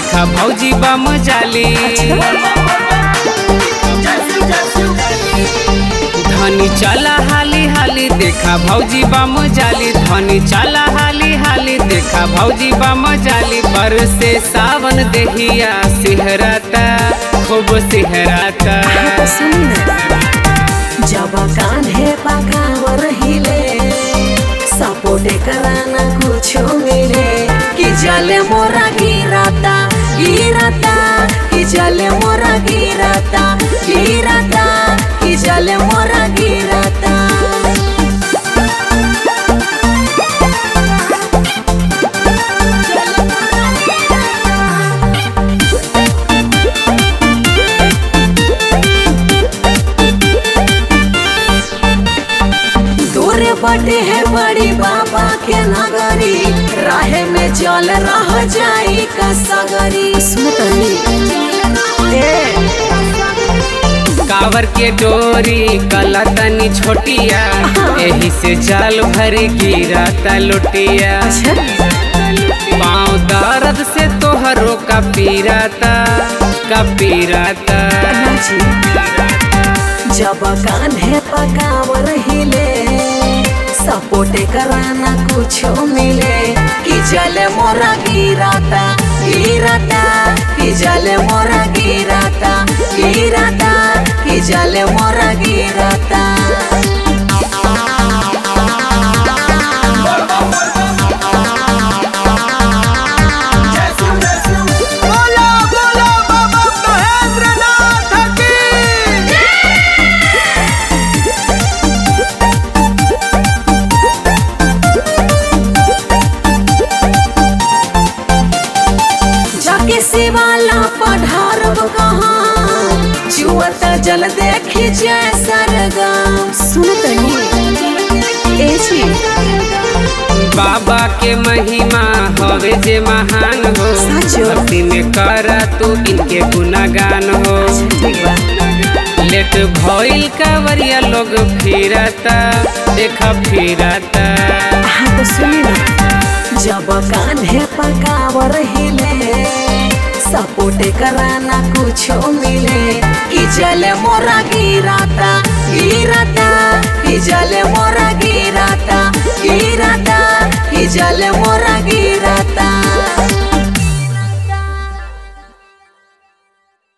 देखा भौजी बम जाली। धनी चला हाली हाली देखा भौजी बम जाली। धनी चला हाली हाली देखा भौजी बम जाली। बरसे सावन देहिया सिहराता खूब सिहराता। जब कान्हे पकावर हिले सपोर्टे कराना कुछ मिले कि जले मोरा गिराता गिराता कि जले मोरा गिराता गिराता कि जले मोरा गिराता। बटे है बड़ी बाबा के नगरी राहे में जल रह जाई का सगरी। कावर के डोरी कला तनी छोटिया यही से जल भर गिराता लोटिया। पाँव दर्द से तोहरो का पीराता का पीराता। जब कान्हे पकावर हिले सपोर्टे कराना कुछ मिले कि जले मोरा गिराता गिराता कि जले मोरा गिराता गिराता कि जले मोरा गिराता। वाला पढ़ारब कहाँ जुआता जल देखी जय सरगम। सुनतनी बाबा के महिमा हवे जे महान हो। भक्ति में करा तू इनके गुणगान हो। लेट भइल कावरिया लोग फिरता देखा फिरता। हाँ तो सुनी ना जब कान्हे पकावर हिले सपोर्टे कराना कुछ मिले कि जले मोरा गिराता गिराता कि जले मोरा गिराता गिराता कि जले मोरा